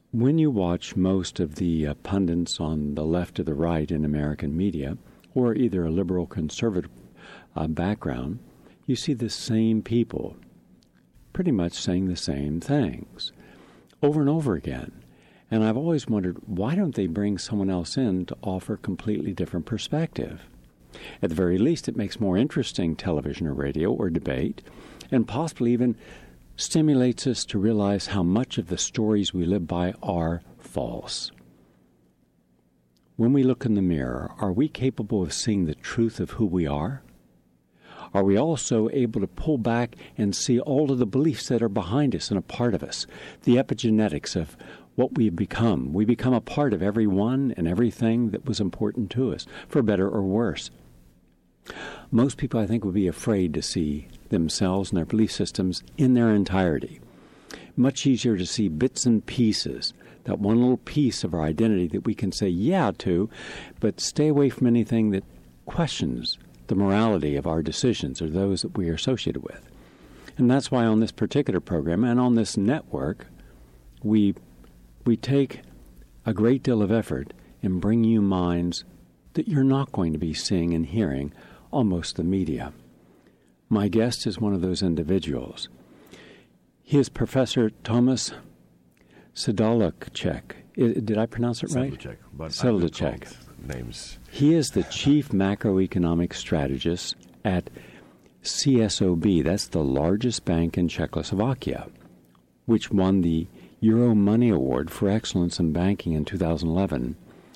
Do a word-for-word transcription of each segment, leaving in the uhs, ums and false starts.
When you watch most of the uh, pundits on the left or the right in American media, or either a liberal conservative uh, background, you see the same people pretty much saying the same things over and over again. And I've always wondered, why don't they bring someone else in to offer a completely different perspective? At the very least, it makes more interesting television or radio or debate, and possibly even stimulates us to realize how much of the stories we live by are false. When we look in the mirror, are we capable of seeing the truth of who we are? Are we also able to pull back and see all of the beliefs that are behind us and a part of us, the epigenetics of what we've become? We become a part of everyone and everything that was important to us, for better or worse. Most people, I think, would be afraid to see themselves and their belief systems in their entirety. Much easier to see bits and pieces, that one little piece of our identity that we can say yeah to, but stay away from anything that questions the morality of our decisions or those that we are associated with. And that's why on this particular program and on this network, we we take a great deal of effort in bringing you minds that you're not going to be seeing and hearing on most of the media. My guest is one of those individuals. He is Professor Thomas Sedlacek. Did I pronounce it right? Sedlacek. But Sedlacek. Names. He is the Chief Macroeconomic Strategist at C S O B. That's the largest bank in Czechoslovakia, which won the Euro Money Award for Excellence in Banking in two thousand eleven.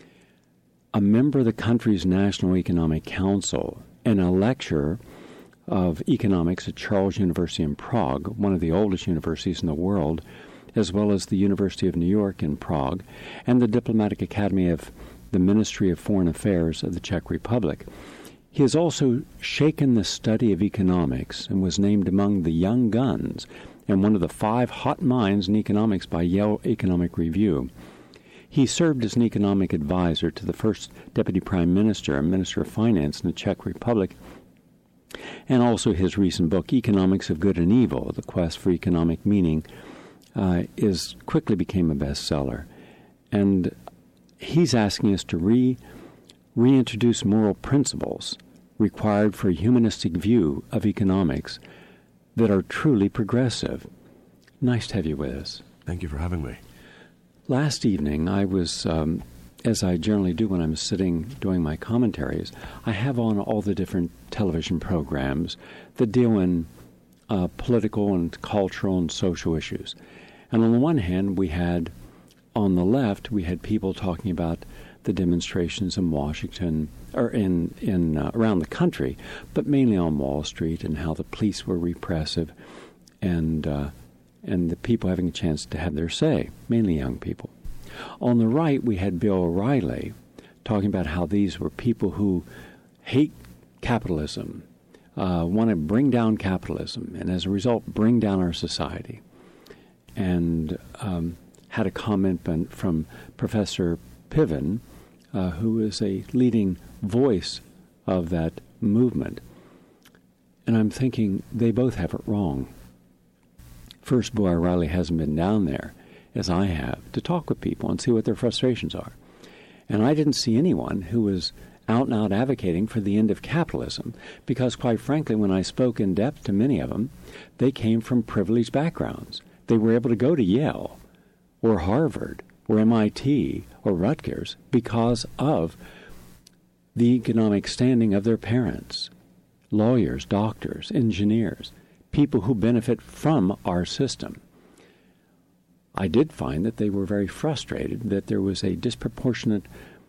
A member of the country's National Economic Council and a lecturer of economics at Charles University in Prague, one of the oldest universities in the world, as well as the University of New York in Prague, and the Diplomatic Academy of the Ministry of Foreign Affairs of the Czech Republic. He has also shaken the study of economics and was named among the young guns and one of the five hot minds in economics by Yale Economic Review. He served as an economic advisor to the first Deputy Prime Minister and Minister of Finance in the Czech Republic, and also his recent book, Economics of Good and Evil, The Quest for Economic Meaning, uh, is quickly became a bestseller. And he's asking us to re, reintroduce moral principles required for a humanistic view of economics that are truly progressive. Nice to have you with us. Thank you for having me. Last evening, I was, um, as I generally do when I'm sitting doing my commentaries, I have on all the different television programs that deal in uh, political and cultural and social issues. And on the one hand, we had, on the left, we had people talking about the demonstrations in Washington, or in, in uh, around the country, but mainly on Wall Street, and how the police were repressive, and uh, and the people having a chance to have their say, mainly young people. On the right, we had Bill O'Reilly talking about how these were people who hate capitalism, uh, want to bring down capitalism, and as a result, bring down our society. And um, had a comment from Professor Piven, uh, who is a leading voice of that movement. And I'm thinking they both have it wrong. First, Bill O'Reilly hasn't been down there, as I have, to talk with people and see what their frustrations are. And I didn't see anyone who was out and out advocating for the end of capitalism, because quite frankly, when I spoke in depth to many of them, they came from privileged backgrounds. They were able to go to Yale or Harvard or M I T or Rutgers because of the economic standing of their parents, lawyers, doctors, engineers, people who benefit from our system. I did find that they were very frustrated that there was a disproportionate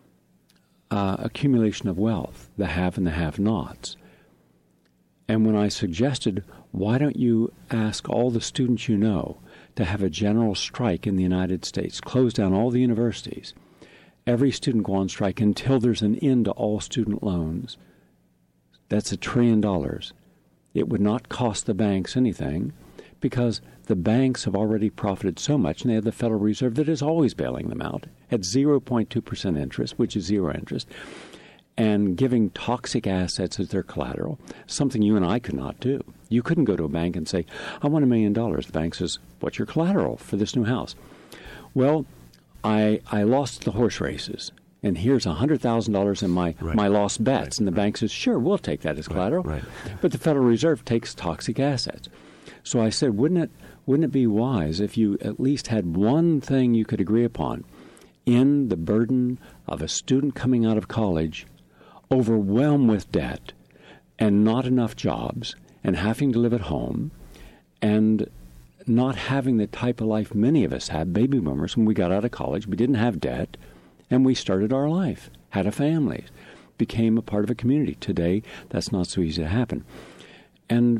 uh, accumulation of wealth, the have and the have-nots. And when I suggested, why don't you ask all the students you know to have a general strike in the United States, close down all the universities, every student go on strike until there's an end to all student loans, that's a trillion dollars. It would not cost the banks anything, because the banks have already profited so much, and they have the Federal Reserve that is always bailing them out at zero point two percent interest, which is zero interest, and giving toxic assets as their collateral, something you and I could not do. You couldn't go to a bank and say, I want a million dollars. The bank says, what's your collateral for this new house? Well, I, I lost the horse races, and here's one hundred thousand dollars in my, right. my lost bets. Right. And the bank says, sure, we'll take that as collateral. Right. But the Federal Reserve takes toxic assets. So I said, wouldn't it, wouldn't it be wise if you at least had one thing you could agree upon in the burden of a student coming out of college, overwhelmed with debt and not enough jobs and having to live at home and not having the type of life many of us had, baby boomers, when we got out of college. We didn't have debt, and we started our life, had a family, became a part of a community. Today, that's not so easy to happen. And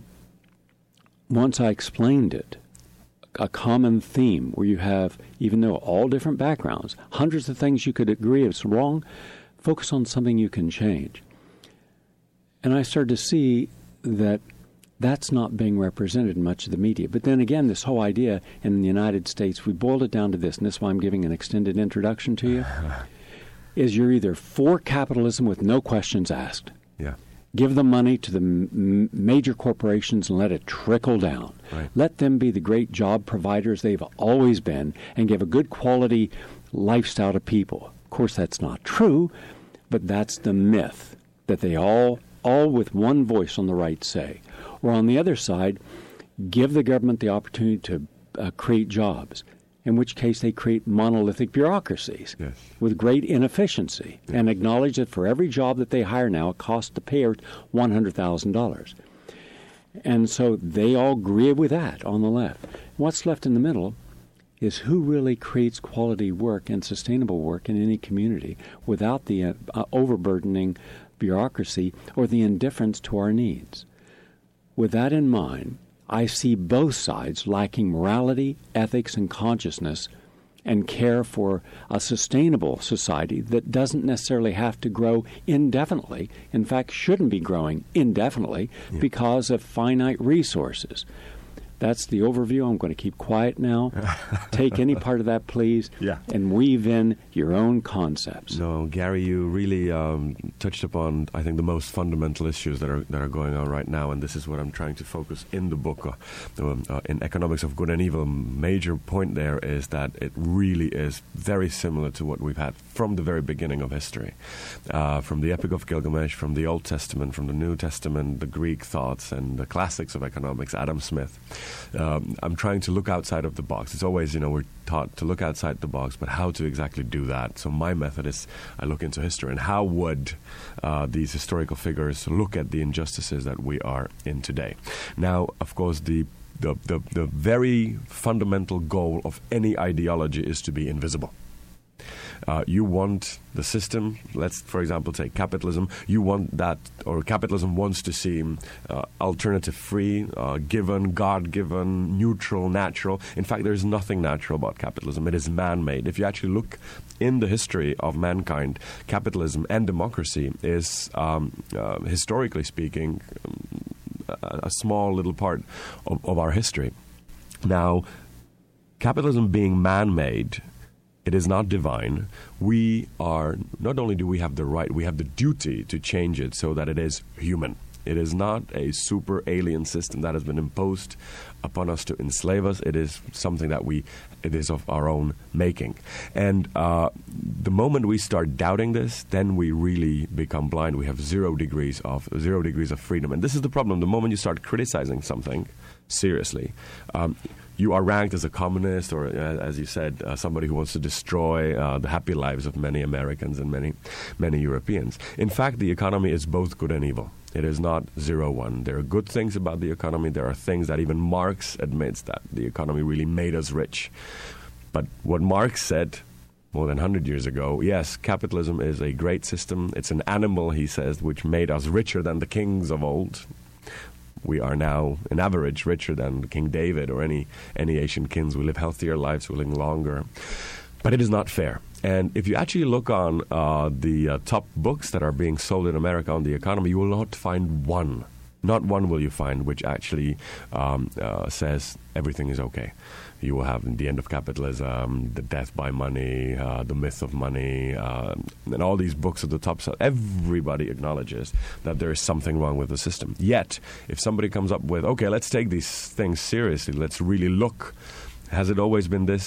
once I explained it, a common theme where you have, even though all different backgrounds, hundreds of things you could agree is wrong, focus on something you can change. And I started to see that that's not being represented in much of the media. But then again, this whole idea in the United States, we boiled it down to this, and this is why I'm giving an extended introduction to you, is you're either for capitalism with no questions asked. Yeah. Give the money to the m- major corporations and let it trickle down. Right. Let them be the great job providers they've always been and give a good quality lifestyle to people. Of course, that's not true, but that's the myth that they all, all with one voice on the right say. Or on the other side, give the government the opportunity to uh, create jobs, in which case they create monolithic bureaucracies yes. with great inefficiency, yes. and acknowledge that for every job that they hire now, it costs the payer one hundred thousand dollars. And so they all agree with that on the left. What's left in the middle is who really creates quality work and sustainable work in any community without the uh, uh, overburdening bureaucracy or the indifference to our needs. With that in mind, I see both sides lacking morality, ethics, and consciousness and care for a sustainable society that doesn't necessarily have to grow indefinitely. In fact, shouldn't be growing indefinitely yeah. because of finite resources. That's the overview. I'm going to keep quiet now. Take any part of that, please, yeah. and weave in your own concepts. No, Gary, you really um, touched upon, I think, the most fundamental issues that are that are going on right now, and this is what I'm trying to focus in the book. Uh, uh, in Economics of Good and Evil, major point there is that it really is very similar to what we've had from the very beginning of history. Uh, from the Epic of Gilgamesh, from the Old Testament, from the New Testament, the Greek thoughts, and the classics of economics, Adam Smith. Um, I'm trying to look outside of the box. It's always, you know, we're taught to look outside the box, but how to exactly do that? So my method is I look into history and how would uh, these historical figures look at the injustices that we are in today. Now, of course, the the, the, the very fundamental goal of any ideology is to be invisible. Uh, you want the system, let's, for example, take capitalism. You want that, or capitalism wants to seem uh, alternative-free, uh, given, God-given, neutral, natural. In fact, there is nothing natural about capitalism. It is man-made. If you actually look in the history of mankind, capitalism and democracy is, um, uh, historically speaking, a, a small little part of, of our history. Now, capitalism being man-made, it is not divine. We are, not only do we have the right, we have the duty to change it so that it is human. It is not a super alien system that has been imposed upon us to enslave us. It is something that we, it is of our own making. And uh, the moment we start doubting this, then we really become blind. We have zero degrees of, zero degrees of freedom. And this is the problem. The moment you start criticizing something seriously, um, you are ranked as a communist or, uh, as you said, uh, somebody who wants to destroy uh, the happy lives of many Americans and many, many Europeans. In fact, the economy is both good and evil. It is not zero-one. There are good things about the economy. There are things that even Marx admits that the economy really made us rich. But what Marx said more than one hundred years ago, yes, capitalism is a great system. It's an animal, he says, which made us richer than the kings of old. We are now, on average, richer than King David or any any Asian kings. We live healthier lives, we live longer. But it is not fair. And if you actually look on uh, the uh, top books that are being sold in America on the economy, you will not find one. Not one will you find which actually um, uh, says everything is okay. You will have The End of Capitalism, The Death by Money, uh, The Myth of Money, uh, and all these books at the top. So everybody acknowledges that there is something wrong with the system. Yet, if somebody comes up with, okay, let's take these things seriously, let's really look, has it always been this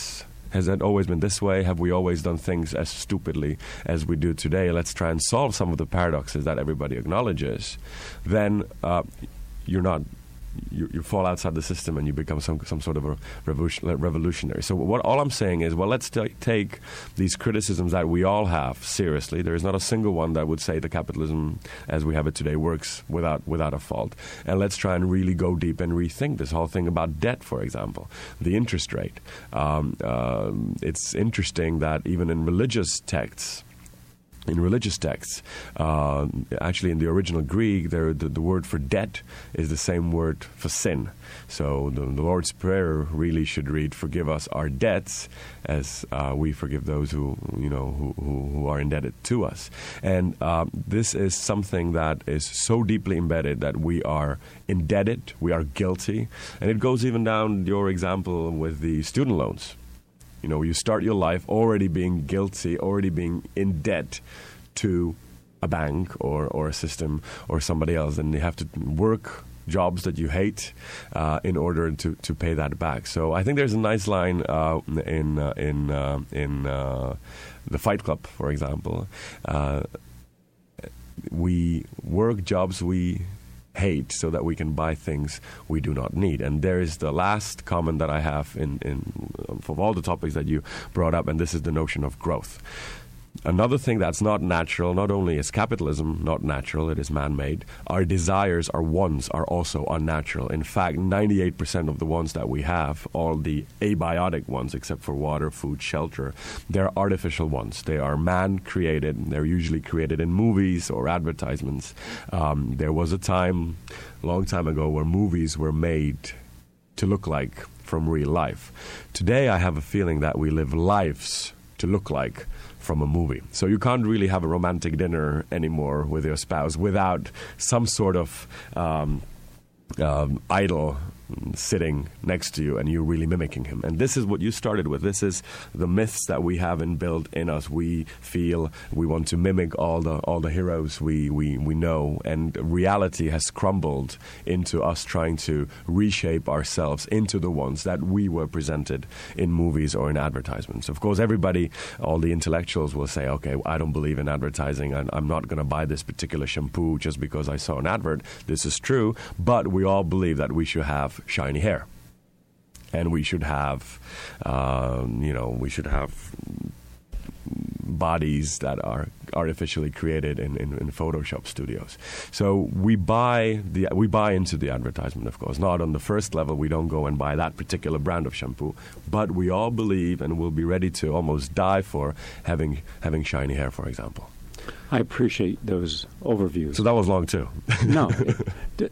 Has that always been this way? Have we always done things as stupidly as we do today? Let's try and solve some of the paradoxes that everybody acknowledges. Then uh, you're not... You, you fall outside the system and you become some some sort of a revolution, revolutionary. So what all I'm saying is, well, let's t- take these criticisms that we all have seriously. There is not a single one that would say the capitalism as we have it today works without without a fault. And let's try and really go deep and rethink this whole thing about debt, for example, the interest rate. Um, uh, it's interesting that even in religious texts, In religious texts, uh, actually in the original Greek, there, the, the word for debt is the same word for sin. So the, the Lord's Prayer really should read, "Forgive us our debts, as uh, we forgive those who you know who, who, who are indebted to us." And uh, this is something that is so deeply embedded that we are indebted, we are guilty, and it goes even down your example with the student loans. You know, you start your life already being guilty, already being in debt to a bank or, or a system or somebody else, and you have to work jobs that you hate uh, in order to, to pay that back. So I think there's a nice line uh, in uh, in uh, in uh, the Fight Club, for example. Uh, we work jobs we hate so that we can buy things we do not need. And there is the last comment that I have in, in of all the topics that you brought up, and this is the notion of growth. Another thing that's not natural, not only is capitalism not natural, it is man-made, our desires, our wants are also unnatural. In fact, ninety-eight percent of the ones that we have, all the abiotic ones except for water, food, shelter, they're artificial ones. They are man-created. They're usually created in movies or advertisements. Um, there was a time, a long time ago, where movies were made to look like from real life. Today, I have a feeling that we live lives to look like from a movie. So you can't really have a romantic dinner anymore with your spouse without some sort of um, um, idol sitting next to you and you really mimicking him. And this is what you started with. This is the myths that we have inbuilt in us. We feel we want to mimic all the all the heroes we, we, we know, and reality has crumbled into us trying to reshape ourselves into the ones that we were presented in movies or in advertisements. Of course, everybody, all the intellectuals will say, okay, I don't believe in advertising, and I'm not going to buy this particular shampoo just because I saw an advert. This is true, but we all believe that we should have shiny hair, and we should have, um, you know, we should have bodies that are artificially created in, in, in Photoshop studios. So we buy the we buy into the advertisement, of course. Not on the first level, we don't go and buy that particular brand of shampoo, but we all believe and will be ready to almost die for having having shiny hair, for example. I appreciate those overviews. So that was long too. No. It,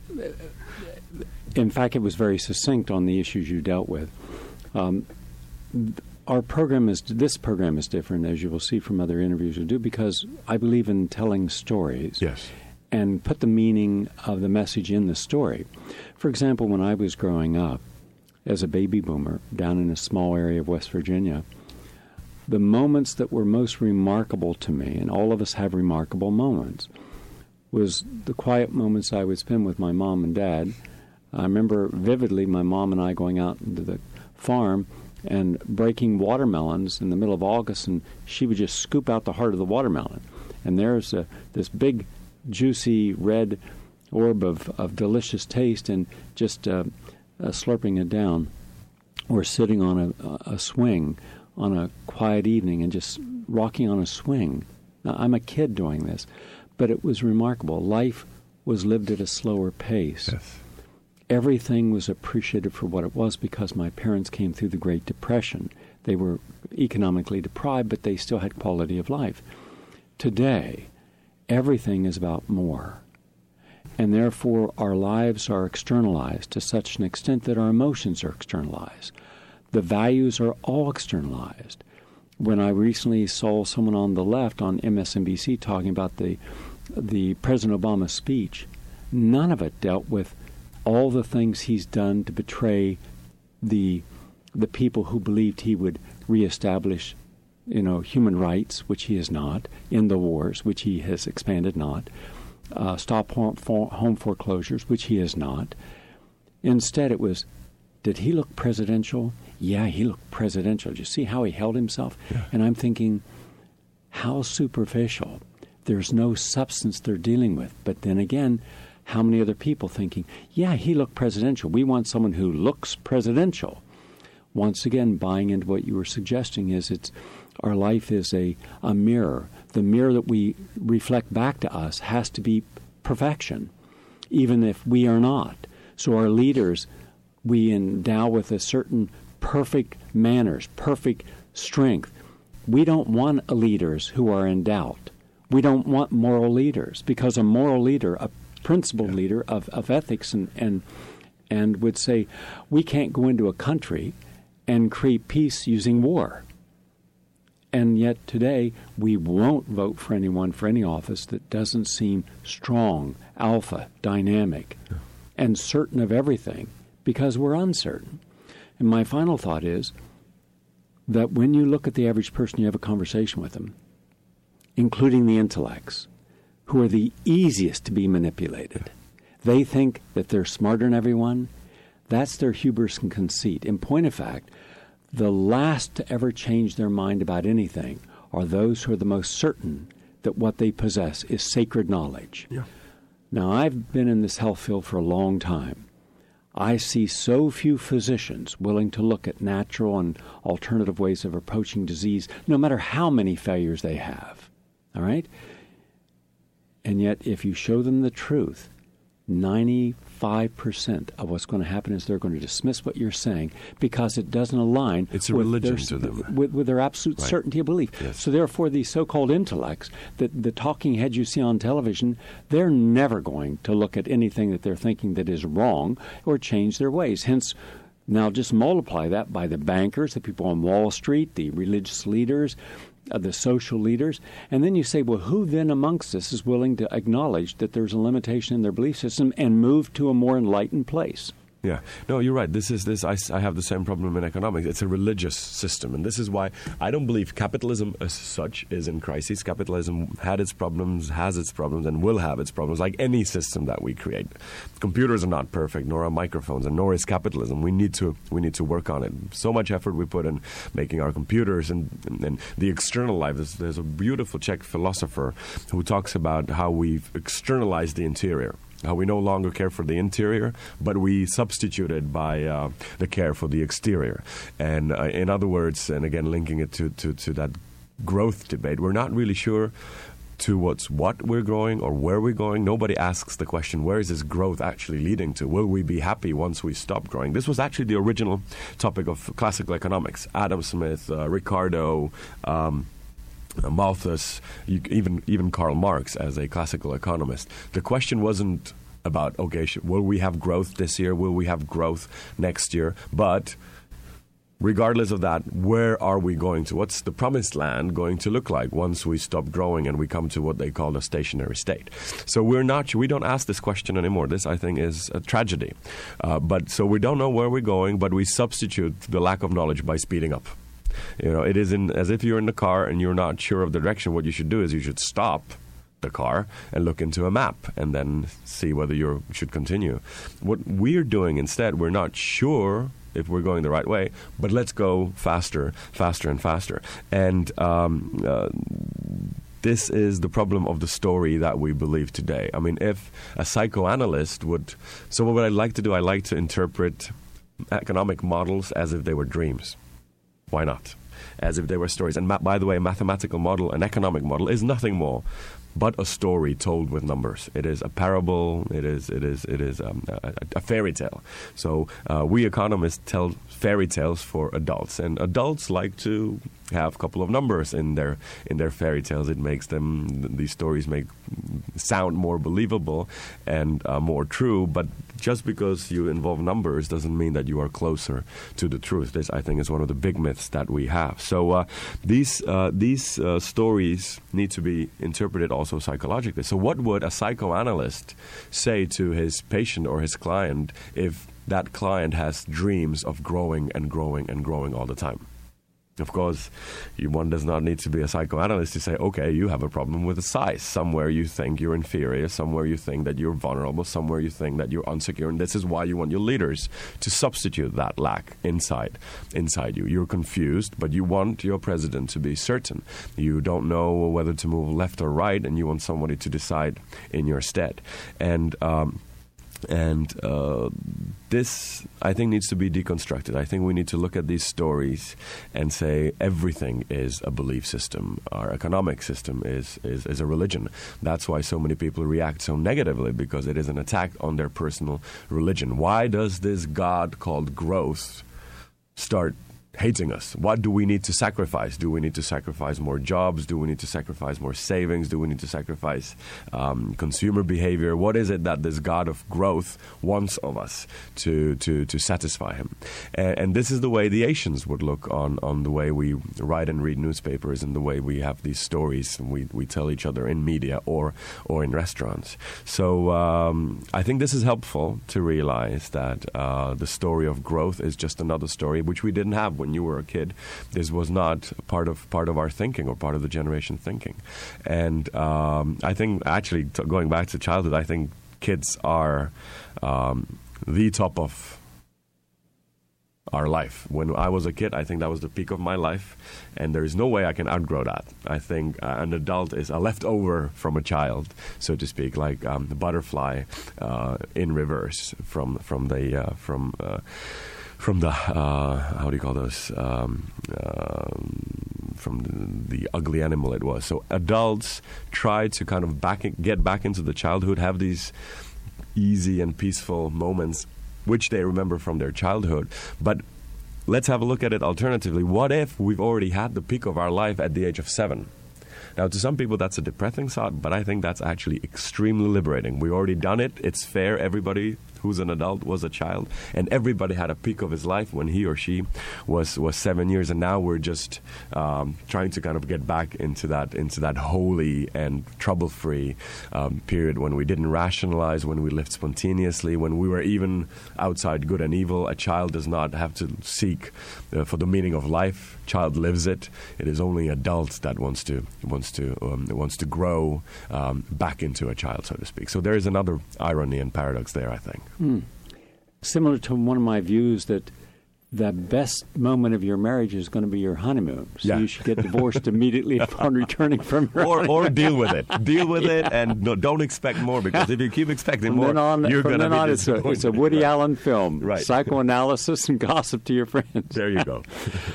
in fact, it was very succinct on the issues you dealt with. Um, our program is, this program is different, as you will see from other interviews we do, because I believe in telling stories. Yes. And put the meaning of the message in the story. For example, when I was growing up as a baby boomer down in a small area of West Virginia, the moments that were most remarkable to me, and all of us have remarkable moments, was the quiet moments I would spend with my mom and dad. I remember vividly my mom and I going out into the farm and breaking watermelons in the middle of August, and she would just scoop out the heart of the watermelon. And there's a, this big, juicy red orb of, of delicious taste, and just uh, uh, slurping it down, or sitting on a, a swing on a quiet evening and just rocking on a swing. Now, I'm a kid doing this, but it was remarkable. Life was lived at a slower pace. Yes. Everything was appreciated for what it was, because my parents came through the Great Depression. They were economically deprived, but they still had quality of life. Today, everything is about more. And therefore, our lives are externalized to such an extent that our emotions are externalized. The values are all externalized. When I recently saw someone on the left on M S N B C talking about the the President Obama speech, none of it dealt with all the things he's done to betray the the people who believed he would reestablish, you know, human rights, which he has not, end the wars, which he has expanded not, uh, stop home, home foreclosures, which he has not. Instead, it was did he look presidential? Yeah, he looked presidential. Did you see how he held himself? Yeah. And I'm thinking, how superficial. There's no substance they're dealing with. But then again, how many other people thinking, yeah, he looked presidential. We want someone who looks presidential. Once again, buying into what you were suggesting is it's our life is a, a mirror. The mirror that we reflect back to us has to be perfection, even if we are not. So our leaders, we endow with a certain perfect manners, perfect strength. We don't want leaders who are in doubt. We don't want moral leaders, because a moral leader, a principled yeah. leader of, of ethics and, and and would say, we can't go into a country and create peace using war. And yet today, we won't vote for anyone for any office that doesn't seem strong, alpha, dynamic, yeah. and certain of everything, because we're uncertain. And my final thought is that when you look at the average person, you have a conversation with them, including the intellects, who are the easiest to be manipulated. They think that they're smarter than everyone. That's their hubris and conceit. In point of fact, the last to ever change their mind about anything are those who are the most certain that what they possess is sacred knowledge. Yeah. Now, I've been in this health field for a long time. I see so few physicians willing to look at natural and alternative ways of approaching disease, no matter how many failures they have. All right? And yet, if you show them the truth, ninety-five percent of what's going to happen is they're going to dismiss what you're saying because it doesn't align it's a with, religion their, to them. With, with their absolute right. certainty of belief. Yes. So therefore, these so-called intellects, the, the talking heads you see on television, they're never going to look at anything that they're thinking that is wrong or change their ways. Hence, now just multiply that by the bankers, the people on Wall Street, the religious leaders, Uh, the social leaders, and then you say, well, who then amongst us is willing to acknowledge that there's a limitation in their belief system and move to a more enlightened place? Yeah. No, you're right. This is this. I, I have the same problem in economics. It's a religious system, and this is why I don't believe capitalism as such is in crisis. Capitalism had its problems, has its problems, and will have its problems, like any system that we create. Computers are not perfect, nor are microphones, and nor is capitalism. We need to we need to work on it. So much effort we put in making our computers and, and, and the external life. There's, there's a beautiful Czech philosopher who talks about how we've externalized the interior. How we no longer care for the interior, but we substitute it by uh, the care for the exterior. And uh, in other words, and again linking it to, to, to that growth debate, we're not really sure towards what we're growing or where we're going. Nobody asks the question, where is this growth actually leading to? Will we be happy once we stop growing? This was actually the original topic of classical economics. Adam Smith, uh, Ricardo, um, Malthus, even even Karl Marx as a classical economist. The question wasn't about, okay, sh- will we have growth this year? Will we have growth next year? But regardless of that, where are we going to? What's the promised land going to look like once we stop growing and we come to what they call a stationary state? So we're not, we don't ask this question anymore. This, I think, is a tragedy. Uh, but so we don't know where we're going, but we substitute the lack of knowledge by speeding up. You know, it is in, as if you're in the car and you're not sure of the direction. What you should do is you should stop the car and look into a map and then see whether you should continue. What we're doing instead, we're not sure if we're going the right way, but let's go faster, faster and faster. And um, uh, this is the problem of the story that we believe today. I mean, if a psychoanalyst would... So what I like to do, I like to interpret economic models as if they were dreams. Why not? As if they were stories. And ma- by the way, a mathematical model, an economic model, is nothing more but a story told with numbers. It is a parable. It is it is it is um, a, a fairy tale. So uh, we economists tell fairy tales for adults, and adults like to have a couple of numbers in their in their fairy tales. It makes them these stories make sound more believable and uh, more true. But just because you involve numbers doesn't mean that you are closer to the truth. This, I think, is one of the big myths that we have. So uh, these uh, these uh, stories need to be interpreted also psychologically. So what would a psychoanalyst say to his patient or his client if that client has dreams of growing and growing and growing all the time? Of course, you, one does not need to be a psychoanalyst to say, okay, you have a problem with the size. Somewhere you think you're inferior, somewhere you think that you're vulnerable, somewhere you think that you're insecure, and this is why you want your leaders to substitute that lack inside, inside you. You're confused, but you want your president to be certain. You don't know whether to move left or right, and you want somebody to decide in your stead. And um, And uh, this, I think, needs to be deconstructed. I think we need to look at these stories and say everything is a belief system. Our economic system is, is, is a religion. That's why so many people react so negatively, because it is an attack on their personal religion. Why does this God called growth start hating us? What do we need to sacrifice? Do we need to sacrifice more jobs? Do we need to sacrifice more savings? Do we need to sacrifice um, consumer behavior? What is it that this God of growth wants of us to to, to satisfy him? And, and this is the way the Asians would look on, on the way we write and read newspapers, and the way we have these stories and we, we tell each other in media or or in restaurants. So um, I think this is helpful to realize that uh, the story of growth is just another story which we didn't have when you were a kid. This was not part of part of our thinking or part of the generation thinking. And um, I think, actually, t- going back to childhood, I think kids are um, the top of our life. When I was a kid, I think that was the peak of my life, and there is no way I can outgrow that. I think uh, an adult is a leftover from a child, so to speak, like um, the butterfly uh, in reverse from from the uh, from. Uh, From the, uh, how do you call those, um, uh, from the, the ugly animal it was. So adults try to kind of back in, get back into the childhood, have these easy and peaceful moments, which they remember from their childhood. But let's have a look at it alternatively. What if we've already had the peak of our life at the age of seven? Now, to some people, that's a depressing thought, but I think that's actually extremely liberating. We've already done it. It's fair. Everybody who's an adult was a child, and everybody had a peak of his life when he or she was, was seven years, and now we're just um, trying to kind of get back into that into that holy and trouble-free um, period when we didn't rationalize, when we lived spontaneously, when we were even outside good and evil. A child does not have to seek uh, for the meaning of life. Child lives it. It is only adult that wants to wants to um, wants to grow um, back into a child, so to speak. So there is another irony and paradox there, I think. Hmm. Similar to one of my views that the best moment of your marriage is going to be your honeymoon. So yeah. you should get divorced immediately upon returning from your or, honeymoon. Or deal with it. Deal with yeah. it, and no, don't expect more, because if you keep expecting from more, then on, you're going to be on, it's a, it's a Woody right. Allen film. Right. Psychoanalysis and gossip to your friends. There you go.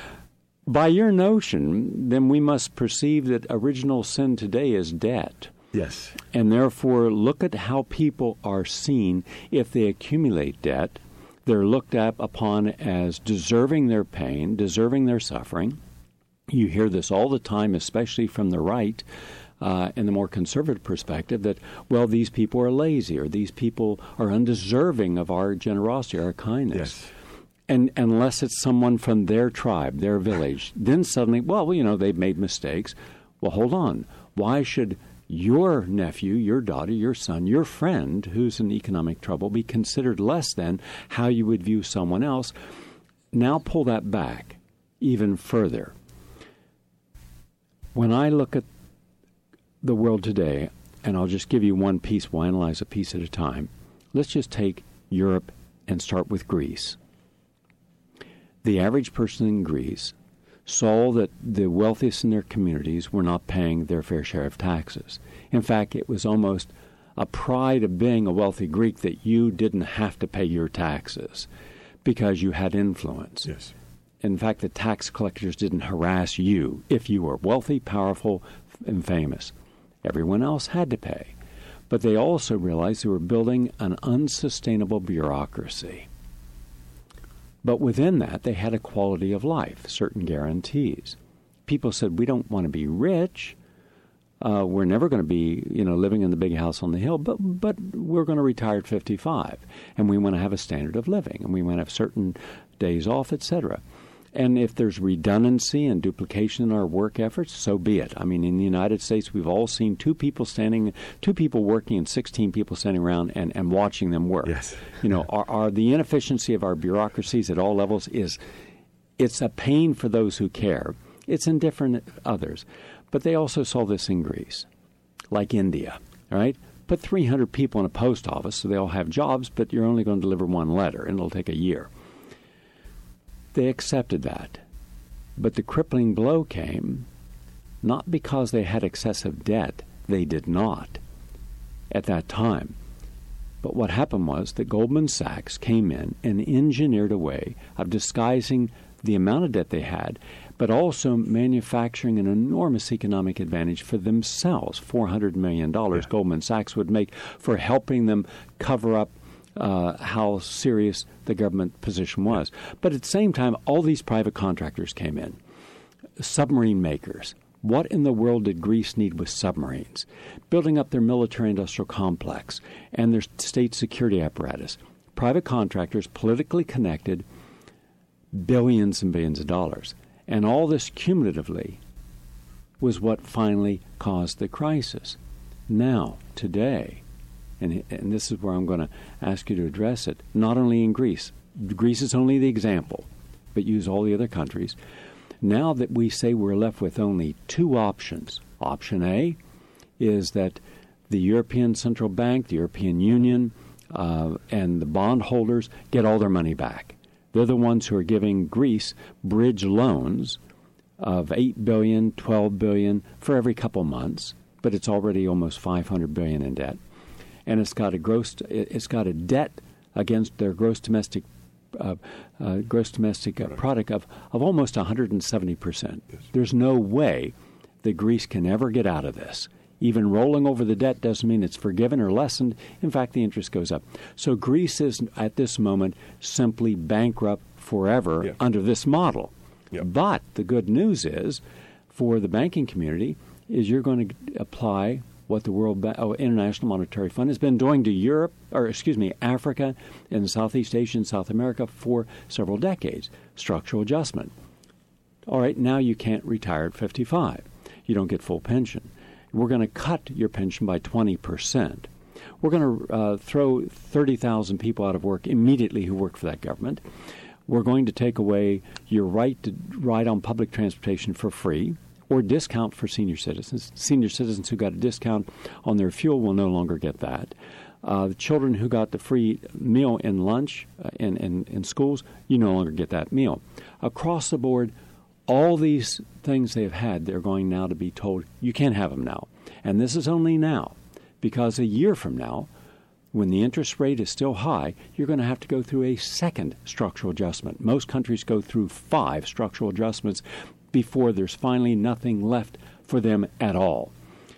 By your notion, then we must perceive that original sin today is debt. Yes. And therefore look at how people are seen if they accumulate debt. They're looked at upon as deserving their pain, deserving their suffering. You hear this all the time, especially from the right, uh, in the more conservative perspective, that, well, these people are lazy, or these people are undeserving of our generosity, our kindness. Yes. And unless it's someone from their tribe, their village, then suddenly, well, you know, they've made mistakes. Well, hold on. Why should your nephew, your daughter, your son, your friend who's in economic trouble be considered less than how you would view someone else? Now pull that back even further. When I look at the world today, and I'll just give you one piece, we'll analyze a piece at a time. Let's just take Europe and start with Greece. The average person in Greece saw that the wealthiest in their communities were not paying their fair share of taxes. In fact, it was almost a pride of being a wealthy Greek that you didn't have to pay your taxes because you had influence. Yes. In fact, the tax collectors didn't harass you if you were wealthy, powerful, and famous. Everyone else had to pay. But they also realized they were building an unsustainable bureaucracy. But within that, they had a quality of life, certain guarantees. People said, we don't want to be rich. Uh, we're never going to be, you know, living in the big house on the hill, but but we're going to retire at fifty-five. And we want to have a standard of living, and we want to have certain days off, et cetera. And if there's redundancy and duplication in our work efforts, so be it. I mean, in the United States, we've all seen two people standing, two people working and sixteen people standing around and, and watching them work. Yes. You know, our, our, the inefficiency of our bureaucracies at all levels is It's a pain for those who care. It's indifferent to others. But they also saw this in Greece, like India, right? Put three hundred people in a post office so they all have jobs, but you're only going to deliver one letter, and it'll take a year. They accepted that. But the crippling blow came not because they had excessive debt. They did not at that time. But what happened was that Goldman Sachs came in and engineered a way of disguising the amount of debt they had, but also manufacturing an enormous economic advantage for themselves. four hundred million dollars yeah. Goldman Sachs would make for helping them cover up uh, how serious the government position was. But at the same time, all these private contractors came in. Submarine makers. What in the world did Greece need with submarines? Building up their military-industrial complex and their state security apparatus. Private contractors, politically connected, billions and billions of dollars. And all this cumulatively was what finally caused the crisis. Now, today, and, and this is where I'm going to ask you to address it, not only in Greece. Greece is only the example, but use all the other countries. Now that we say we're left with only two options. Option A is that the European Central Bank, the European Union, uh, and the bondholders get all their money back. They're the ones who are giving Greece bridge loans of eight billion dollars, twelve billion dollars for every couple months, but it's already almost five hundred billion dollars in debt. And it's got a gross it's got a debt against their gross domestic Uh, uh, gross domestic uh, product of, of almost one hundred seventy percent. Yes. There's no way that Greece can ever get out of this. Even rolling over the debt doesn't mean it's forgiven or lessened. In fact, the interest goes up. So Greece is, at this moment, simply bankrupt forever yeah. under this model. Yep. But the good news is, for the banking community, is you're going to apply what the World ba- oh, International Monetary Fund has been doing to Europe, or excuse me, Africa and Southeast Asia and South America for several decades. Structural adjustment. All right, now you can't retire at fifty-five. You don't get full pension. We're going to cut your pension by twenty percent. We're going to uh, throw thirty thousand people out of work immediately who work for that government. We're going to take away your right to ride on public transportation for free, or discount for senior citizens. Senior citizens who got a discount on their fuel will no longer get that. Uh, the children who got the free meal in lunch uh, in, in, in schools, you no longer get that meal. Across the board, all these things they've had, they're going now to be told, you can't have them now. And this is only now, because a year from now, when the interest rate is still high, you're going to have to go through a second structural adjustment. Most countries go through five structural adjustments before there's finally nothing left for them at all.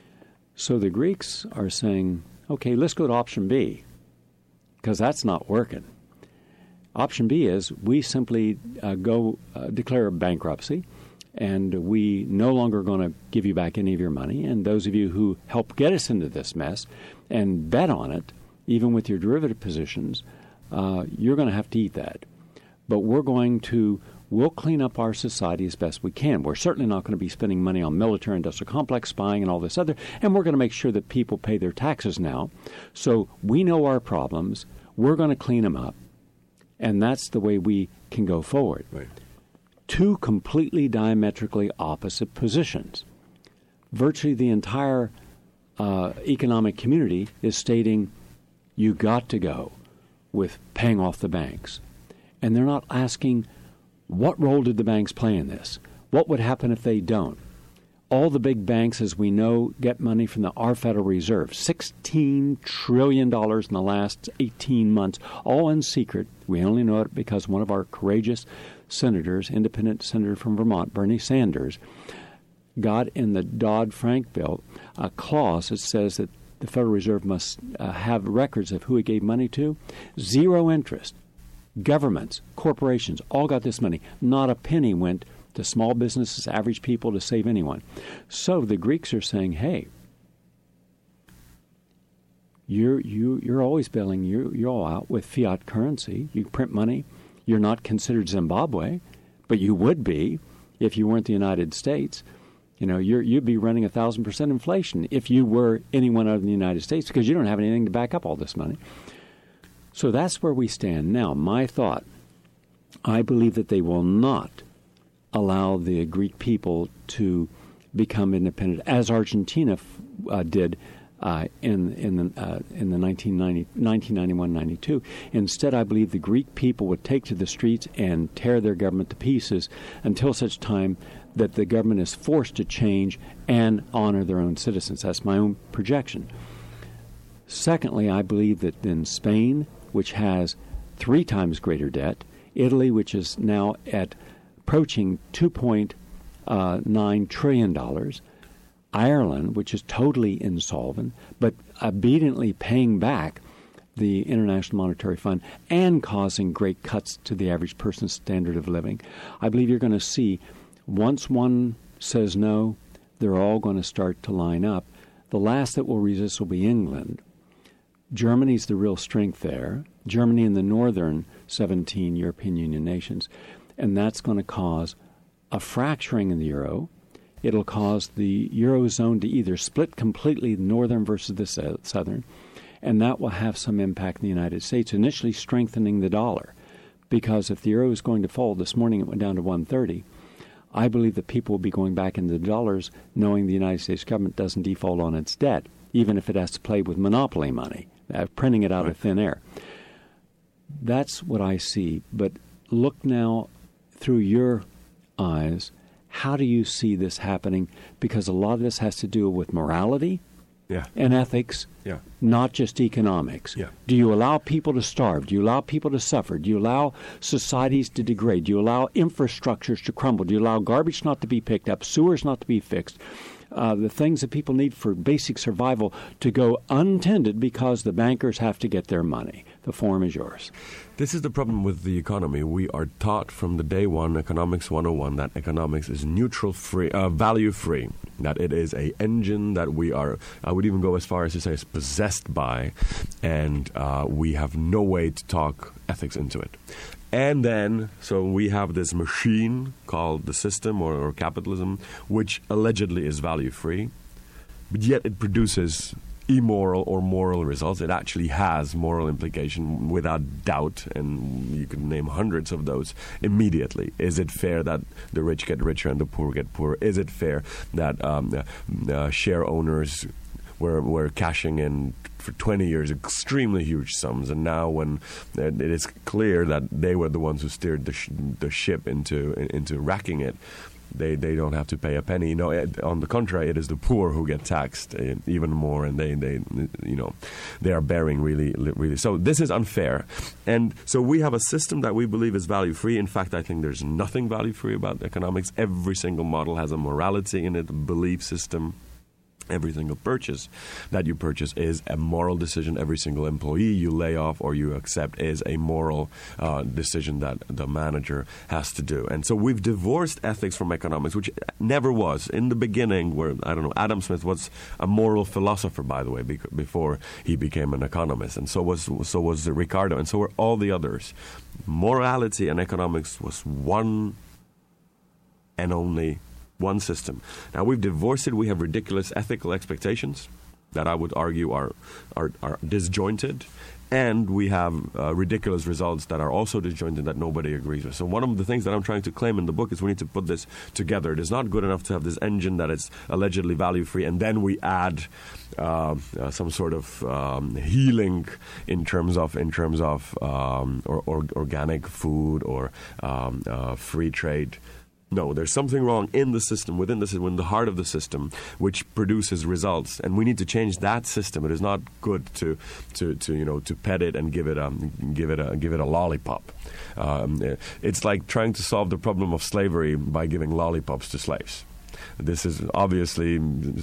So the Greeks are saying, okay, let's go to option B, because that's not working. Option B is we simply uh, go uh, declare bankruptcy, and we no longer going to give you back any of your money. And those of you who helped get us into this mess and bet on it, even with your derivative positions, uh, you're going to have to eat that. But we're going to We'll clean up our society as best we can. We're certainly not going to be spending money on military-industrial complex, spying, and all this other. And we're going to make sure that people pay their taxes now. So we know our problems. We're going to clean them up. And that's the way we can go forward. Right. Two completely diametrically opposite positions. Virtually the entire uh, economic community is stating, you got to go with paying off the banks. And they're not asking, what role did the banks play in this? What would happen if they don't? All the big banks, as we know, get money from the our Federal Reserve. sixteen trillion dollars in the last eighteen months, all in secret. We only know it because one of our courageous senators, independent senator from Vermont, Bernie Sanders, got in the Dodd-Frank bill a clause that says that the Federal Reserve must uh, have records of who he gave money to. Zero interest. Governments, corporations, all got this money. Not a penny went to small businesses, average people, to save anyone. So the Greeks are saying, hey, you're, you, you're always bailing you, you're all out with fiat currency. You print money. You're not considered Zimbabwe, but you would be if you weren't the United States. You know, you're, you'd be running one thousand percent inflation if you were anyone other than the United States, because you don't have anything to back up all this money. So that's where we stand now. My thought I believe that they will not allow the Greek people to become independent, as Argentina uh, did uh, in in the uh, in the nineteen ninety, nineteen ninety-one ninety-two. Instead, I believe the Greek people would take to the streets and tear their government to pieces until such time that the government is forced to change and honor their own citizens. That's my own projection. Secondly, I believe that in Spain, which has three times greater debt, Italy, which is now at approaching two point nine trillion dollars, Ireland, which is totally insolvent, but obediently paying back the International Monetary Fund and causing great cuts to the average person's standard of living. I believe you're going to see, once one says no, they're all going to start to line up. The last that will resist will be England. Germany's the real strength there. Germany and the northern seventeen European Union nations. And that's going to cause a fracturing in the euro. It'll cause the Eurozone to either split completely, northern versus the southern, and that will have some impact in the United States, initially strengthening the dollar. Because if the euro is going to fall, this morning it went down to one thirty, I believe that people will be going back into the dollars knowing the United States government doesn't default on its debt, even if it has to play with monopoly money, uh, printing it out right. of thin air. That's what I see. But look now through your eyes, how do you see this happening? Because a lot of this has to do with morality yeah. and ethics, yeah. not just economics. Yeah. Do you allow people to starve? Do you allow people to suffer? Do you allow societies to degrade? Do you allow infrastructures to crumble? Do you allow garbage not to be picked up, sewers not to be fixed, uh, the things that people need for basic survival to go untended because the bankers have to get their money? The forum is yours. This is the problem with the economy. We are taught from the day one, Economics one oh one, that economics is neutral free, uh, value free, that it is a engine that we are, I would even go as far as to say, is possessed by, and uh, we have no way to talk ethics into it. And then, so we have this machine called the system or, or capitalism, which allegedly is value free, but yet it produces immoral or moral results. It actually has moral implication without doubt, and you can name hundreds of those immediately. Is it fair that the rich get richer and the poor get poorer? Is it fair that um, uh, share owners were, were cashing in for twenty years extremely huge sums, and now when it is clear that they were the ones who steered the, sh- the ship into into wrecking it, They they don't have to pay a penny. You know, it, on the contrary, it is the poor who get taxed uh, even more, and they, they you know they are bearing really really. So this is unfair, and so we have a system that we believe is value free. In fact, I think there's nothing value free about economics. Every single model has a morality in it, a belief system. Every single purchase that you purchase is a moral decision. Every single employee you lay off or you accept is a moral uh, decision that the manager has to do. And so we've divorced ethics from economics, which never was. In the beginning, where, I don't know, Adam Smith was a moral philosopher, by the way, before he became an economist. And so was, so was Ricardo, and so were all the others. Morality and economics was one and only one system. Now we've divorced it. We have ridiculous ethical expectations that I would argue are are, are disjointed, and we have uh, ridiculous results that are also disjointed that nobody agrees with. So one of the things that I'm trying to claim in the book is we need to put this together. It is not good enough to have this engine that is allegedly value-free, and then we add uh, uh, some sort of um, healing in terms of in terms of um, or, or organic food or um, uh, free trade. No, there's something wrong in the system, within the system, in the heart of the system, which produces results, and we need to change that system. It is not good to, to, to you know, to pet it and give it a, give it a, give it a lollipop. Um, it's like trying to solve the problem of slavery by giving lollipops to slaves. This is obviously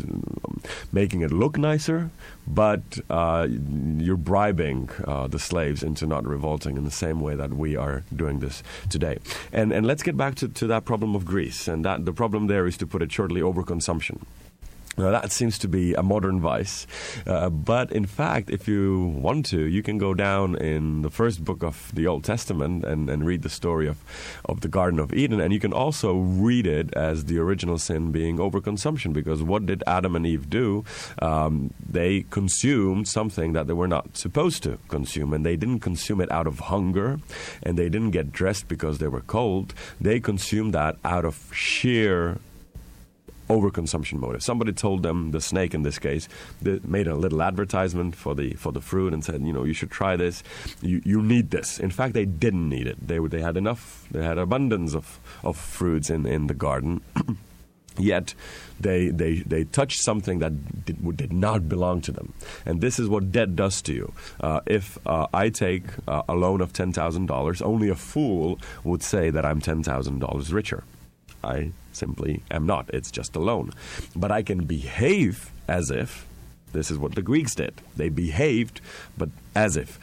making it look nicer, but uh, you're bribing uh, the slaves into not revolting in the same way that we are doing this today. And and let's get back to, to that problem of Greece. And that the problem there is, to put it shortly, overconsumption. Now, that seems to be a modern vice. Uh, but in fact, if you want to, you can go down in the first book of the Old Testament and, and read the story of, of the Garden of Eden. And you can also read it as the original sin being overconsumption. Because what did Adam and Eve do? Um, they consumed something that they were not supposed to consume. And they didn't consume it out of hunger. And they didn't get dressed because they were cold. They consumed that out of sheer overconsumption motive. Somebody told them, the snake in this case, they made a little advertisement for the for the fruit and said, you know, you should try this. You you need this. In fact, they didn't need it. They they had enough. They had abundance of, of fruits in, in the garden. Yet they, they they touched something that did, did not belong to them. And this is what debt does to you. Uh, if uh, I take uh, a loan of ten thousand dollars, only a fool would say that I'm ten thousand dollars richer. I simply am not. It's just a loan. But I can behave as if. This is what the Greeks did. They behaved, but as if.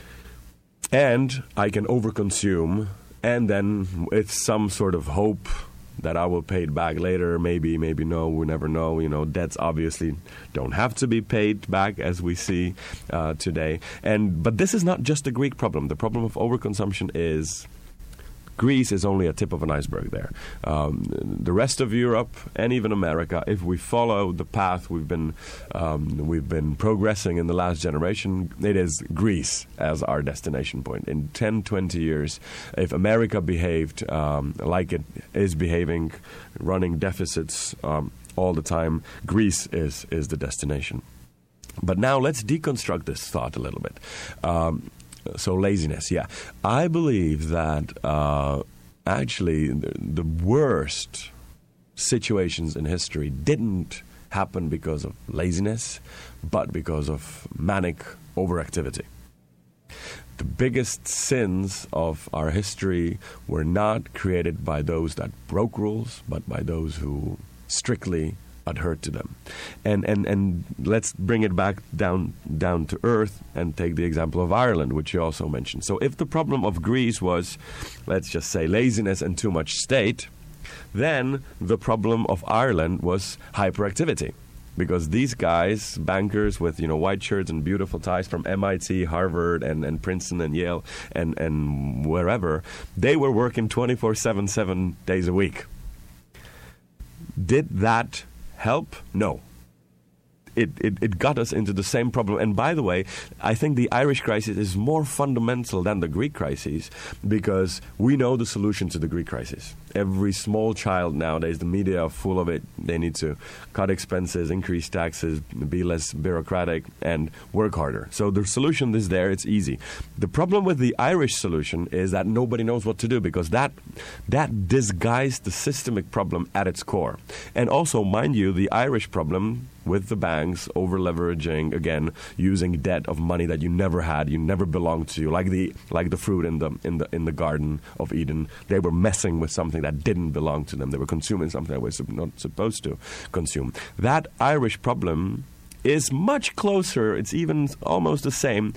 And I can overconsume, and then with some sort of hope that I will pay it back later, maybe, maybe no, we never know. You know, debts obviously don't have to be paid back, as we see uh, today. And but this is not just a Greek problem. The problem of overconsumption is Greece is only a tip of an iceberg there. Um, the rest of Europe and even America, if we follow the path we've been um, we've been progressing in the last generation, it is Greece as our destination point. In ten, twenty years, if America behaved um, like it is behaving, running deficits um, all the time, Greece is, is the destination. But now let's deconstruct this thought a little bit. Um, So laziness, yeah. I believe that uh, actually the, the worst situations in history didn't happen because of laziness, but because of manic overactivity. The biggest sins of our history were not created by those that broke rules, but by those who strictly adhered to them. And and and let's bring it back down down to earth and take the example of Ireland, which you also mentioned. So if the problem of Greece was, let's just say, laziness and too much state, then the problem of Ireland was hyperactivity. Because these guys, bankers with, you know, white shirts and beautiful ties from M I T, Harvard, and, and Princeton and Yale and, and wherever, they were working twenty-four seven, seven days a week. Did that help? No. It, it it got us into the same problem. And by the way, I think the Irish crisis is more fundamental than the Greek crisis because we know the solution to the Greek crisis. Every small child nowadays, the media are full of it. They need to cut expenses, increase taxes, be less bureaucratic, and work harder. So the solution is there. It's easy. The problem with the Irish solution is that nobody knows what to do because that that disguised the systemic problem at its core. And also, mind you, the Irish problem with the banks over-leveraging, again, using debt of money that you never had, you never belonged to, like the like the fruit in the in the in the Garden of Eden. They were messing with something that didn't belong to them. They were consuming something that was not supposed to consume. That Irish problem is much closer, it's even almost the same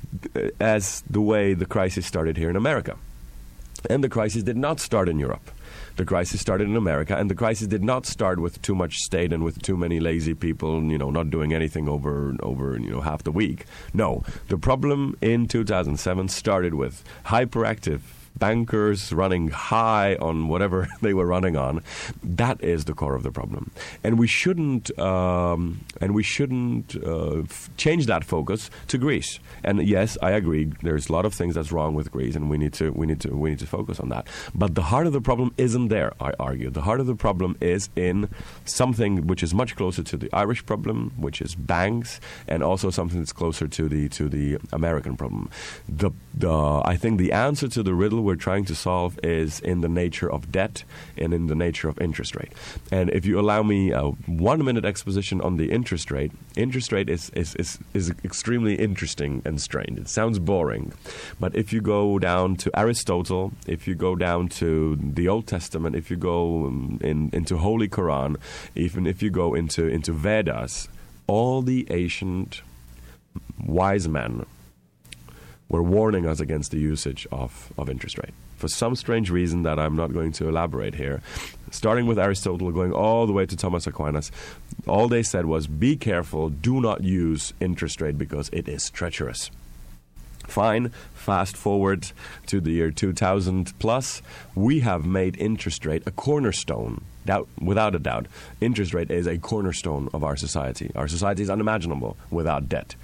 as the way the crisis started here in America. And the crisis did not start in Europe. The crisis started in America, and the crisis did not start with too much state and with too many lazy people, you know, not doing anything over over you know half the week. No, the problem in two thousand seven started with hyperactive bankers running high on whatever they were running on. That is the core of the problem, and we shouldn't um, and we shouldn't uh, f- change that focus to Greece. And yes, I agree. There's a lot of things that's wrong with Greece, and we need to we need to we need to focus on that. But the heart of the problem isn't there. I argue the heart of the problem is in something which is much closer to the Irish problem, which is banks, and also something that's closer to the to the American problem. The the I think the answer to the riddle we're trying to solve is in the nature of debt and in the nature of interest rate. And if you allow me a one-minute exposition on the interest rate, interest rate is, is, is, is extremely interesting and strange. It sounds boring. But if you go down to Aristotle, if you go down to the Old Testament, if you go in, into Holy Quran, even if you go into, into Vedas, all the ancient wise men were warning us against the usage of, of interest rate. For some strange reason that I'm not going to elaborate here, starting with Aristotle, going all the way to Thomas Aquinas, all they said was, be careful, do not use interest rate because it is treacherous. Fine, fast forward to the year two thousand plus, we have made interest rate a cornerstone. Doubt, without a doubt, interest rate is a cornerstone of our society. Our society is unimaginable without debt.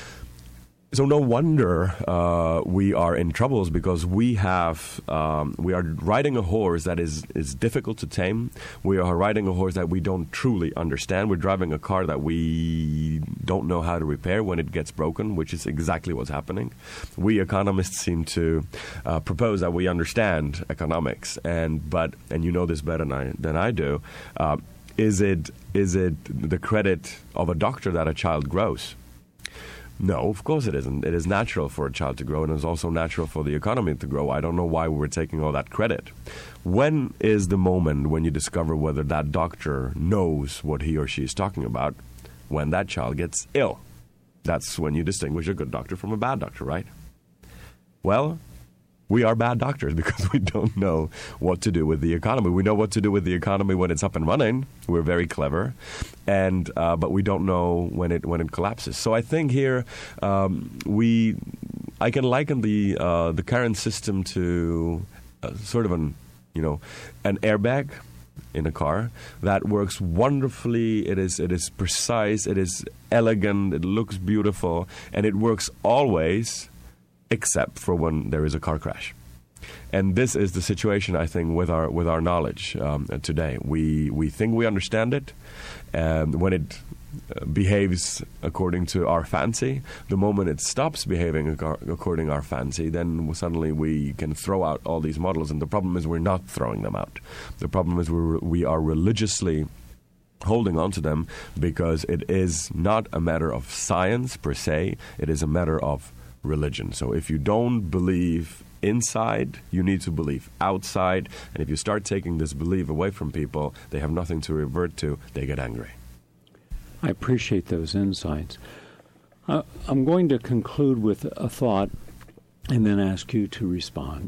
So no wonder uh, we are in troubles, because we have um, we are riding a horse that is, is difficult to tame. We are riding a horse that we don't truly understand. We're driving a car that we don't know how to repair when it gets broken, which is exactly what's happening. We economists seem to uh, propose that we understand economics, and but and you know this better than I, than I do. Uh, is it is it the credit of a doctor that a child grows? No, of course it isn't. It is natural for a child to grow, and it's also natural for the economy to grow. I don't know why we're taking all that credit. When is the moment when you discover whether that doctor knows what he or she is talking about? When that child gets ill. That's when you distinguish a good doctor from a bad doctor, right? Well, we are bad doctors because we don't know what to do with the economy. We know what to do with the economy when it's up and running. We're very clever, and uh, but we don't know when it when it collapses. So I think here um, we, I can liken the uh, the current system to uh, sort of an you know an airbag in a car that works wonderfully. It is it is precise. It is elegant. It looks beautiful, and it works always, except for when there is a car crash. And this is the situation, I think, with our with our knowledge um, today. We we think we understand it, and when it uh, behaves according to our fancy, the moment it stops behaving ac- according to our fancy, then suddenly we can throw out all these models. And the problem is we're not throwing them out. The problem is we're, we are religiously holding on to them, because it is not a matter of science per se. It is a matter of religion. So if you don't believe inside, you need to believe outside. And if you start taking this belief away from people, they have nothing to revert to. They get angry. I appreciate those insights. Uh, I'm going to conclude with a thought and then ask you to respond.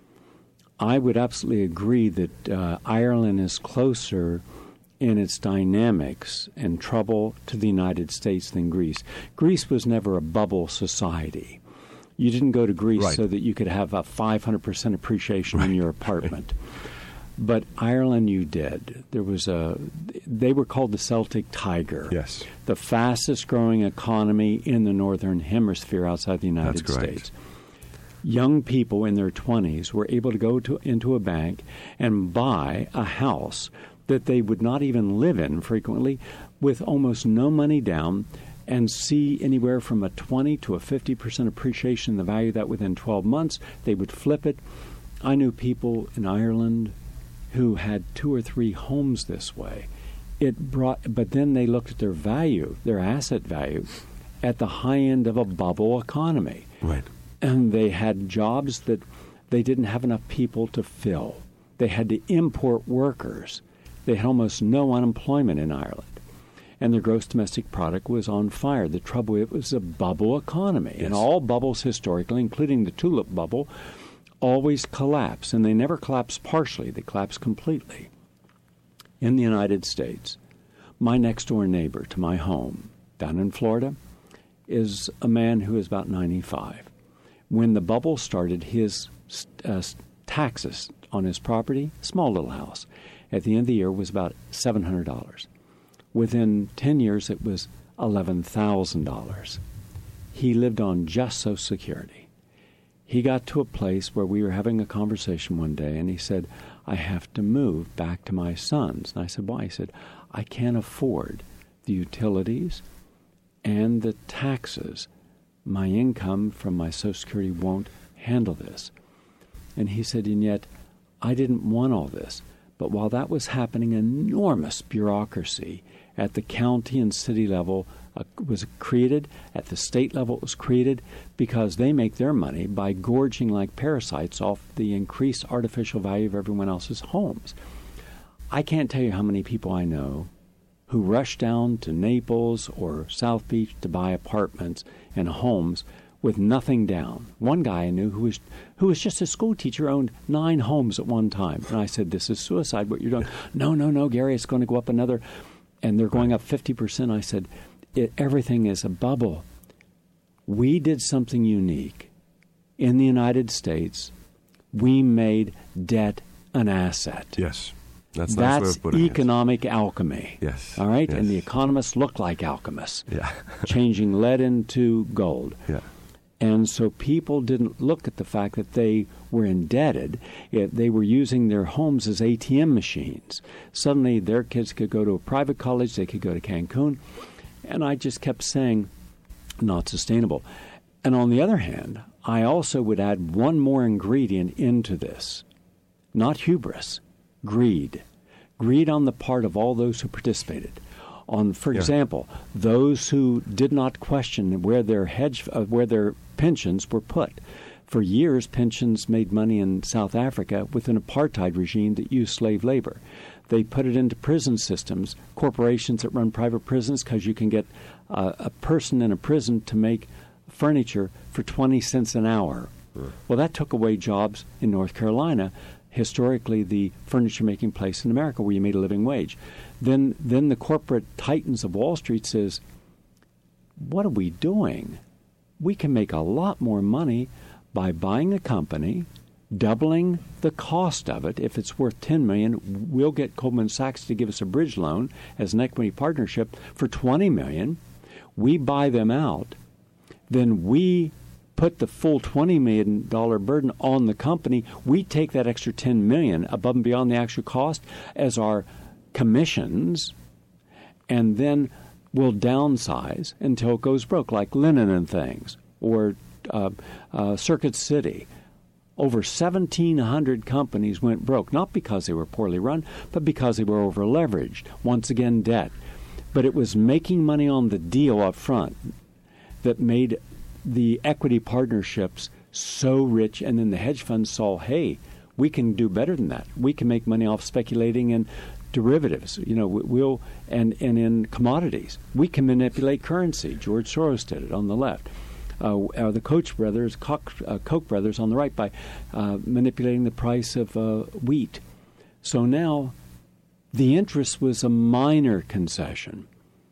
I would absolutely agree that uh, Ireland is closer in its dynamics and trouble to the United States than Greece. Greece was never a bubble society. You didn't go to Greece right. so that you could have a five hundred percent appreciation right. in your apartment. But Ireland, you did. There was a, they were called the Celtic Tiger. Yes. The fastest growing economy in the Northern Hemisphere outside the United That's correct. States. Young people in their twenties were able to go to, into a bank and buy a house that they would not even live in frequently, with almost no money down, and see anywhere from a twenty to a fifty percent appreciation in the value of that within twelve months. They would flip it. I knew people in Ireland who had two or three homes this way. It brought, but then they looked at their value, their asset value, at the high end of a bubble economy. Right. And they had jobs that they didn't have enough people to fill. They had to import workers. They had almost no unemployment in Ireland. And their gross domestic product was on fire. The trouble, it was a bubble economy. Yes. And all bubbles historically, including the tulip bubble, always collapse. And they never collapse partially. They collapse completely. In the United States, my next-door neighbor to my home down in Florida is a man who is about ninety-five. When the bubble started, his uh, taxes on his property, small little house, at the end of the year was about seven hundred dollars. Within ten years, it was eleven thousand dollars. He lived on just Social Security. He got to a place where we were having a conversation one day, and he said, I have to move back to my son's. And I said, why? He said, I can't afford the utilities and the taxes. My income from my Social Security won't handle this. And he said, and yet I didn't want all this. But while that was happening, enormous bureaucracy at the county and city level uh, was created. At the state level, it was created because they make their money by gorging like parasites off the increased artificial value of everyone else's homes. I can't tell you how many people I know who rush down to Naples or South Beach to buy apartments and homes with nothing down. One guy I knew who was who was just a school teacher, owned nine homes at one time. And I said, this is suicide, what you're doing. no, no, no, Gary, it's going to go up another. And they're going up fifty percent. I said, it, everything is a bubble. We did something unique. In the United States, we made debt an asset. Yes. That's, that's, that's economic alchemy. Yes. All right? Yes. And the economists look like alchemists. Yeah. Changing lead into gold. Yeah. And so people didn't look at the fact that they were indebted. It, they were using their homes as A T M machines. Suddenly their kids could go to a private college. They could go to Cancun. And I just kept saying, not sustainable. And on the other hand, I also would add one more ingredient into this. Not hubris. Greed. Greed on the part of all those who participated. On, for yeah. example, those who did not question where their hedge, uh, where their pensions were put. For years, pensions made money in South Africa with an apartheid regime that used slave labor. They put it into prison systems, corporations that run private prisons, because you can get uh, a person in a prison to make furniture for twenty cents an hour. Sure. Well, that took away jobs in North Carolina, historically the furniture-making place in America where you made a living wage. Then then the corporate titans of Wall Street says, what are we doing? We can make a lot more money by buying a company, doubling the cost of it. If it's worth ten million dollars, we'll get Goldman Sachs to give us a bridge loan as an equity partnership for twenty million dollars. We buy them out. Then we put the full twenty million dollars burden on the company. We take that extra ten million dollars above and beyond the actual cost as our commissions, and then we'll downsize until it goes broke, like Linen and Things, or uh, uh, Circuit City. Over seventeen hundred companies went broke, not because they were poorly run, but because they were over-leveraged. Once again, debt. But it was making money on the deal up front that made the equity partnerships so rich, and then the hedge funds saw, hey, we can do better than that. We can make money off speculating in derivatives, you know, we'll and, and in commodities. We can manipulate currency. George Soros did it on the left. Uh, uh, the Koch brothers, Koch, uh, Koch brothers on the right, by uh, manipulating the price of uh, wheat. So now the interest was a minor concession.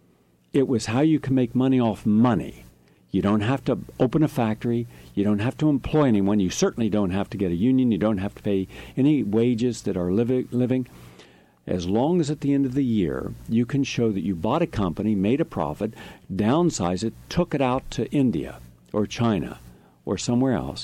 It was how you can make money off money. You don't have to open a factory. You don't have to employ anyone. You certainly don't have to get a union. You don't have to pay any wages that are living. living. As long as at the end of the year you can show that you bought a company, made a profit, downsized it, took it out to India or China or somewhere else,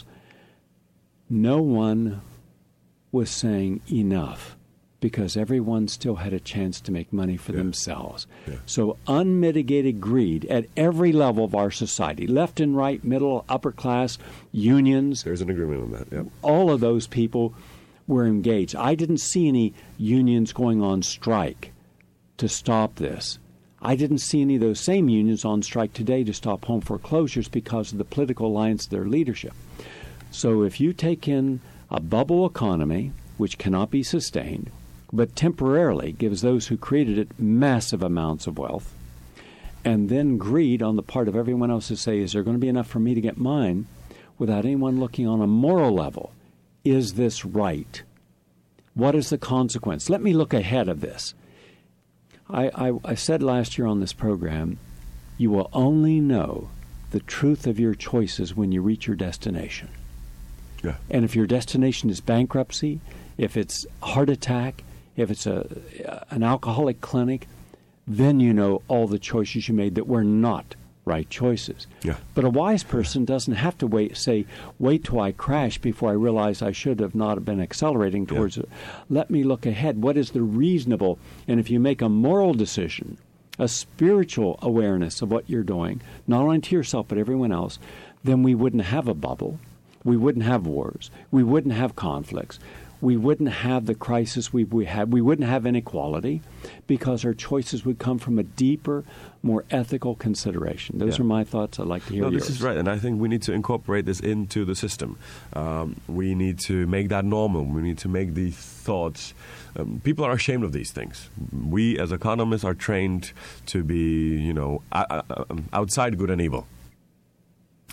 no one was saying enough, because everyone still had a chance to make money for yeah. themselves. Yeah. So unmitigated greed at every level of our society, left and right, middle, upper class, unions. There's an agreement on that, yeah. All of those people were engaged. I didn't see any unions going on strike to stop this. I didn't see any of those same unions on strike today to stop home foreclosures because of the political alliance of their leadership. So if you take in a bubble economy, which cannot be sustained, but temporarily gives those who created it massive amounts of wealth, and then greed on the part of everyone else to say, is there going to be enough for me to get mine, without anyone looking on a moral level? Is this right? What is the consequence? Let me look ahead of this. I, I, I said last year on this program, you will only know the truth of your choices when you reach your destination. Yeah. And if your destination is bankruptcy, if it's a heart attack, if it's a an alcoholic clinic, then you know all the choices you made that were not right choices. Yeah. But a wise person doesn't have to wait, say, wait till I crash before I realize I should have not been accelerating towards yeah. it. Let me look ahead. What is the reasonable? And if you make a moral decision, a spiritual awareness of what you're doing, not only to yourself but everyone else, then we wouldn't have a bubble. We wouldn't have wars. We wouldn't have conflicts. We wouldn't have the crisis we, we had. We wouldn't have inequality, because our choices would come from a deeper, more ethical consideration. Those yeah. are my thoughts. I'd like to hear no, yours. This is right, and I think we need to incorporate this into the system. Um, we need to make that normal. We need to make these thoughts. Um, people are ashamed of these things. We, as economists, are trained to be, you know, outside good and evil.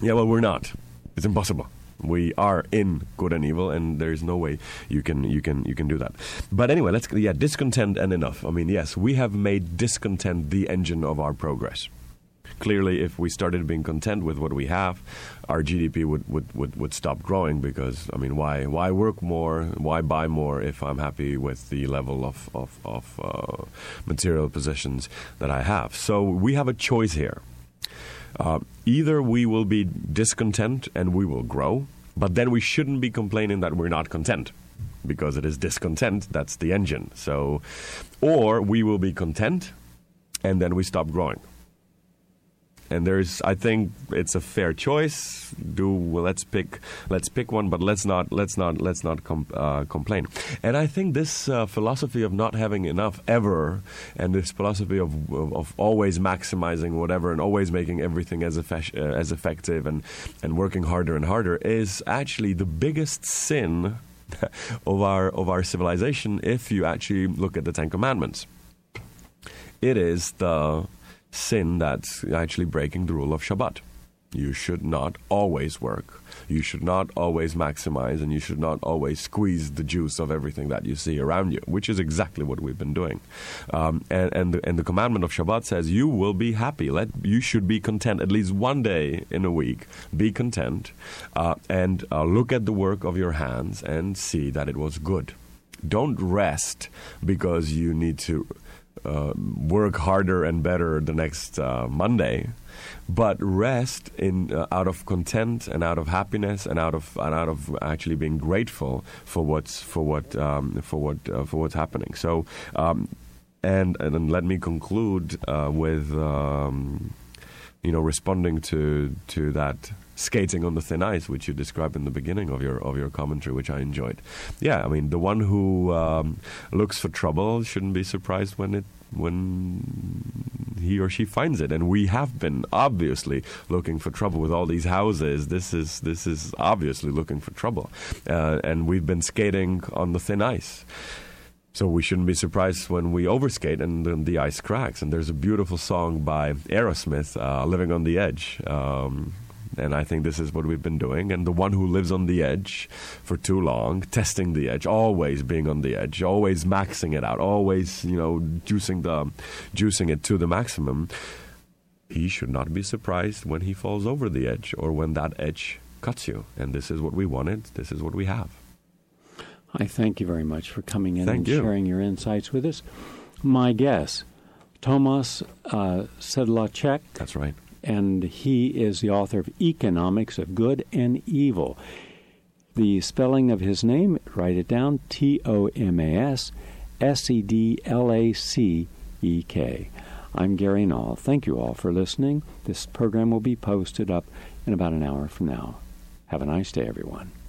Yeah, well, we're not. It's impossible. We are in good and evil, and there is no way you can you can you can do that. But anyway, let's yeah, discontent and enough. I mean, yes, we have made discontent the engine of our progress. Clearly, if we started being content with what we have, our G D P would, would, would, would stop growing because, I mean, why why work more, why buy more if I'm happy with the level of, of, of uh, material possessions that I have? So we have a choice here. Uh, either we will be discontent and we will grow, but then we shouldn't be complaining that we're not content, because it is discontent that's the engine. So, or we will be content and then we stop growing. And there's, I think, it's a fair choice. Do well, let's pick, let's pick one, but let's not, let's not, let's not com- uh, complain. And I think this uh, philosophy of not having enough ever, and this philosophy of of, of always maximizing whatever and always making everything as effe- uh, as effective and and working harder and harder, is actually the biggest sin of our of our civilization. If you actually look at the Ten Commandments, it is the sin that's actually breaking the rule of Shabbat. You should not always work. You should not always maximize, and you should not always squeeze the juice of everything that you see around you, which is exactly what we've been doing. Um, and and the, and the commandment of Shabbat says you will be happy. Let you should be content at least one day in a week. Be content uh, and uh, look at the work of your hands and see that it was good. Don't rest because you need to Uh, work harder and better the next uh, Monday, but rest in uh, out of content and out of happiness and out of and out of actually being grateful for what's for what um, for what uh, for what's happening. So, um, and and then let me conclude uh, with um, you know responding to to that skating on the thin ice, which you described in the beginning of your of your commentary, which I enjoyed. Yeah, I mean, the one who um, looks for trouble shouldn't be surprised when it when he or she finds it. And we have been obviously looking for trouble with all these houses. This is this is obviously looking for trouble, uh, and we've been skating on the thin ice. So we shouldn't be surprised when we overskate and the, the ice cracks. And there's a beautiful song by Aerosmith, uh, "Living on the Edge." Um, And I think this is what we've been doing. And the one who lives on the edge for too long, testing the edge, always being on the edge, always maxing it out, always, you know, juicing the, juicing it to the maximum, he should not be surprised when he falls over the edge or when that edge cuts you. And this is what we wanted. This is what we have. I thank you very much for coming in Thank and you. sharing your insights with us. My guest, Tomas uh, Sedlacek. That's right. And he is the author of Economics of Good and Evil. The spelling of his name, write it down, T O M A S S E D L A C E K. I'm Gary Null. Thank you all for listening. This program will be posted up in about an hour from now. Have a nice day, everyone.